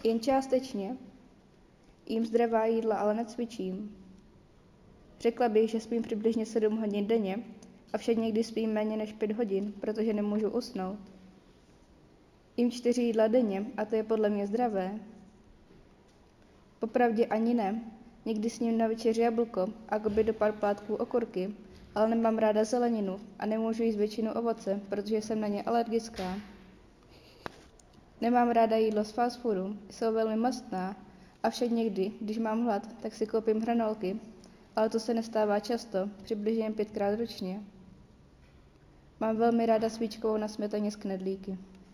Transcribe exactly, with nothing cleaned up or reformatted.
Jen částečně. Jím zdravá jídla, ale necvičím. Řekla bych, že spím přibližně sedm hodin denně, avšak někdy spím méně než pět hodin, protože nemůžu usnout. Jím čtyři jídla denně a to je podle mě zdravé. Popravdě ani ne. Někdy sním na večeři jablko a k obědu pár plátků okurky, ale nemám ráda zeleninu a nemůžu jíst většinu ovoce, protože jsem na ně alergická. Nemám ráda jídlo z fast foodu, jsou velmi mastná, avšak někdy, když mám hlad, tak si koupím hranolky, ale to se nestává často, přibližně pětkrát ročně. Mám velmi ráda svíčkovou na smetaně s knedlíky.